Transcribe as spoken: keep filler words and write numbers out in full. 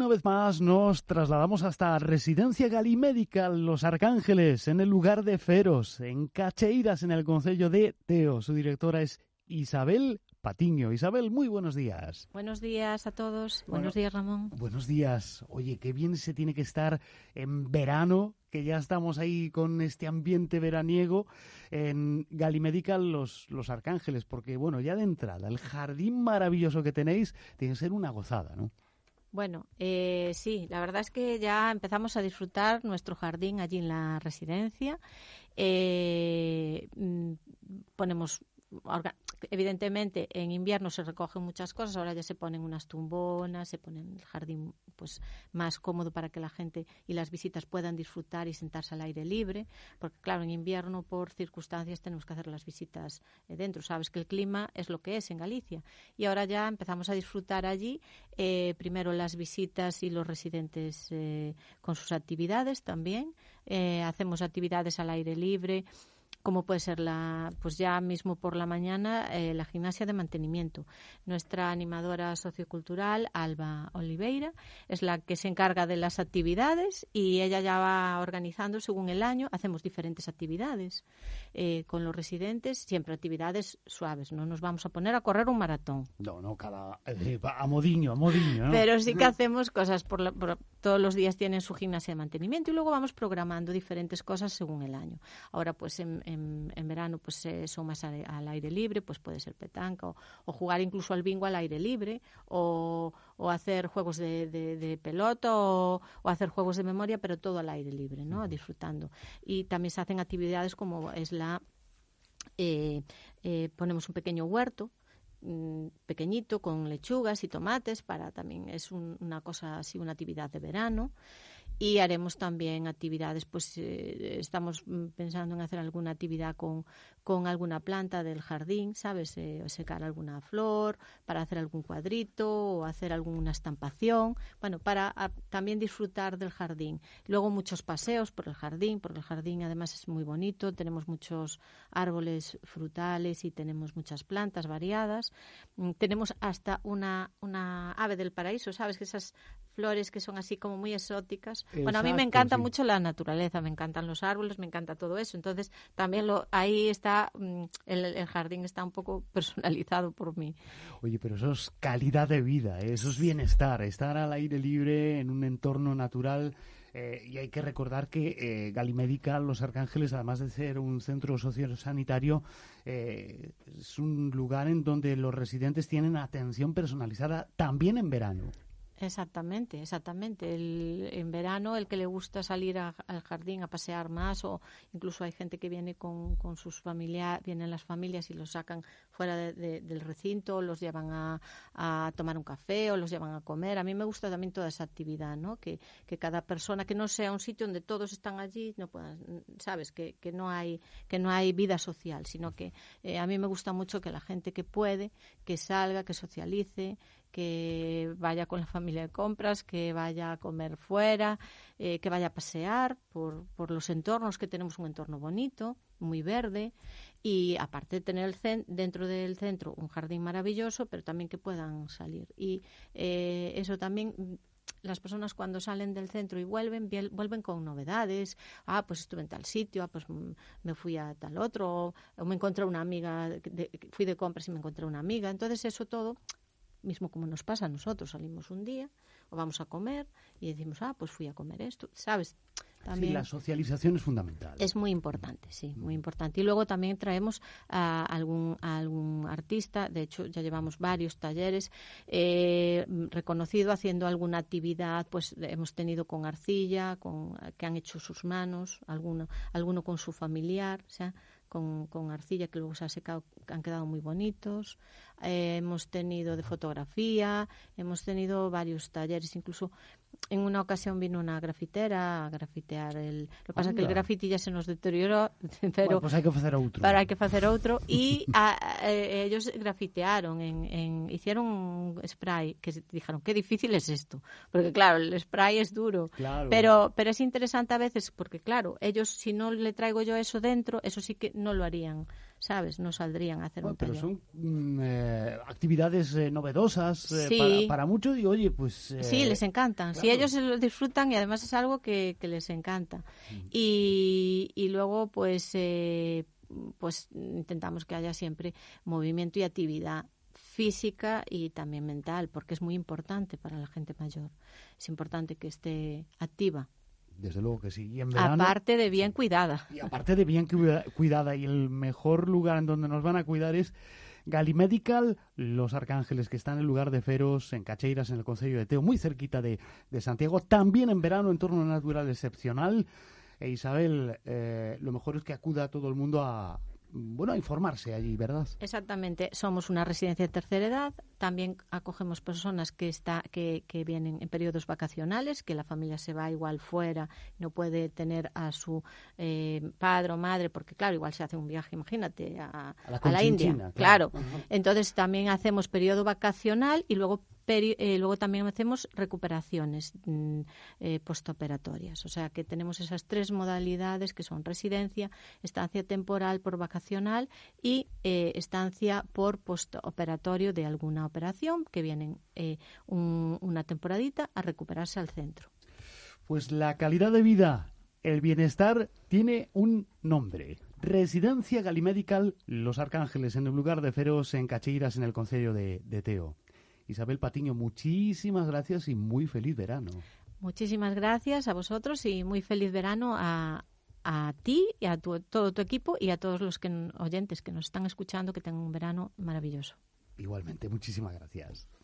una vez más nos trasladamos hasta Residencia Galimedical Los Arcángeles, en el lugar de Feros, en Cacheiras, en el concello de Teo. Su directora es Isabel Patiño. Isabel, muy buenos días. Buenos días a todos. Bueno, buenos días, Ramón. Buenos días. Oye, qué bien se tiene que estar en verano, que ya estamos ahí con este ambiente veraniego en Galimedical Los, Los Arcángeles, porque, bueno, ya de entrada, el jardín maravilloso que tenéis tiene que ser una gozada, ¿no? Bueno, eh, sí, la verdad es que ya empezamos a disfrutar nuestro jardín allí en la residencia. Eh, ponemos... Evidentemente, en invierno se recogen muchas cosas, ahora ya se ponen unas tumbonas, se pone el jardín pues más cómodo para que la gente y las visitas puedan disfrutar y sentarse al aire libre, porque claro, en invierno por circunstancias tenemos que hacer las visitas eh, dentro. Sabes que el clima es lo que es en Galicia y ahora ya empezamos a disfrutar allí, eh, primero las visitas y los residentes eh, con sus actividades también. Eh, hacemos actividades al aire libre, como puede ser la, pues ya mismo por la mañana, eh, la gimnasia de mantenimiento. Nuestra animadora sociocultural, Alba Oliveira, es la que se encarga de las actividades y ella ya va organizando según el año. Hacemos diferentes actividades eh, con los residentes, siempre actividades suaves. No nos vamos a poner a correr un maratón. No, no, cada eh, a modiño, a modiño, ¿no? Pero sí que hacemos cosas, por, la, por todos los días tienen su gimnasia de mantenimiento y luego vamos programando diferentes cosas según el año. Ahora, pues en, en En, en verano pues eh, son más al, al aire libre, pues puede ser petanca o, o jugar incluso al bingo al aire libre o, o hacer juegos de, de, de pelota o, o hacer juegos de memoria, pero todo al aire libre, ¿no? Disfrutando. Y también se hacen actividades como es la... Eh, eh, ponemos un pequeño huerto mmm, pequeñito con lechugas y tomates, para también es un, una cosa así, una actividad de verano. Y haremos también actividades, pues eh, estamos pensando en hacer alguna actividad con, con alguna planta del jardín, ¿sabes? Eh, secar alguna flor, para hacer algún cuadrito o hacer alguna estampación, bueno, para a, también disfrutar del jardín. Luego muchos paseos por el jardín, porque el jardín además es muy bonito, tenemos muchos árboles frutales y tenemos muchas plantas variadas. Tenemos hasta una, una ave del paraíso, ¿sabes? Que esas flores que son así como muy exóticas. Exacto, bueno, a mí me encanta sí. mucho la naturaleza, me encantan los árboles, me encanta todo eso. Entonces, también lo ahí está, el, el jardín está un poco personalizado por mí. Oye, pero eso es calidad de vida, ¿eh? Eso es bienestar, estar al aire libre en un entorno natural. Eh, y hay que recordar que eh, Galimedical Los Arcángeles, además de ser un centro sociosanitario, eh, es un lugar en donde los residentes tienen atención personalizada también en verano. Exactamente, exactamente. El, en verano, el que le gusta salir a, al jardín a pasear más, o incluso hay gente que viene con, con sus familiares, vienen las familias y los sacan fuera de, de, del recinto, los llevan a, a tomar un café o los llevan a comer. A mí me gusta también toda esa actividad, ¿no? Que, que cada persona, que no sea un sitio donde todos están allí, no puedan, sabes, que, que no hay que no hay vida social, sino que eh, a mí me gusta mucho que la gente que puede, que salga, que socialice, que vaya con la familia de compras, que vaya a comer fuera, eh, que vaya a pasear por, por los entornos, que tenemos un entorno bonito, muy verde, y aparte de tener el cen- dentro del centro un jardín maravilloso, pero también que puedan salir. Y eh, eso también, las personas cuando salen del centro y vuelven, vuelven con novedades. Ah, pues estuve en tal sitio, ah, pues me fui a tal otro, o me encontré una amiga, de, fui de compras y me encontré una amiga. Entonces eso todo, mismo como nos pasa a nosotros, salimos un día o vamos a comer y decimos, ah, pues fui a comer esto, ¿sabes? También sí, la socialización es fundamental. Es muy importante, sí, muy importante. Y luego también traemos a algún, a algún artista, de hecho ya llevamos varios talleres, eh, reconocido haciendo alguna actividad, pues hemos tenido con arcilla, con que han hecho sus manos, alguno, alguno con su familiar, o sea, Con, con arcilla que luego se ha secado, han quedado muy bonitos. Eh, hemos tenido de fotografía, hemos tenido varios talleres, incluso en una ocasión vino una grafitera a grafitear el... Lo que pasa es que el grafiti ya se nos deterioró, pero... Bueno, pues hay que hacer otro. Pero hay que hacer otro. Y a, a, ellos grafitearon, en, en, hicieron un spray, que dijeron, qué difícil es esto. Porque claro, el spray es duro. Claro. Pero, pero es interesante a veces, porque claro, ellos, si no le traigo yo eso dentro, eso sí que no lo harían. ¿sabes? No saldrían a hacer bueno, un taller. Pero son mm, eh, actividades eh, novedosas eh, sí. para, para muchos y, oye, pues... Eh, sí, les encantan. claro. Sí, ellos se lo disfrutan y además es algo que, que les encanta. Mm. Y, y luego, pues, eh, pues intentamos que haya siempre movimiento y actividad física y también mental, porque es muy importante para la gente mayor. Es importante que esté activa. Desde luego que sí. Y en verano, aparte de bien cuidada. Y aparte de bien cuidada. Y el mejor lugar en donde nos van a cuidar es Galimedical Los Arcángeles, que está en el lugar de Feros, en Cacheiras, en el concello de Teo, muy cerquita de, de Santiago. También en verano, entorno natural excepcional. E Isabel, eh, lo mejor es que acuda todo el mundo a... bueno, a informarse allí, ¿verdad? Exactamente. Somos una residencia de tercera edad. También acogemos personas que está que, que vienen en periodos vacacionales, que la familia se va igual fuera, no puede tener a su eh, padre o madre, porque claro, igual se hace un viaje, imagínate, a, a la, a la India. Claro. claro. Uh-huh. Entonces también hacemos periodo vacacional y luego Peri- eh, luego también hacemos recuperaciones mm, eh, postoperatorias. O sea que tenemos esas tres modalidades que son residencia, estancia temporal por vacacional y eh, estancia por postoperatorio de alguna operación, que vienen eh, un, una temporadita a recuperarse al centro. Pues la calidad de vida, el bienestar, tiene un nombre. Residencia Galimedical Los Arcángeles, en el lugar de Feros, en Cacheiras, en el concello de, de Teo. Isabel Patiño, muchísimas gracias y muy feliz verano. Muchísimas gracias a vosotros y muy feliz verano a, a ti y a tu, todo tu equipo y a todos los que, oyentes que nos están escuchando, que tengan un verano maravilloso. Igualmente, muchísimas gracias.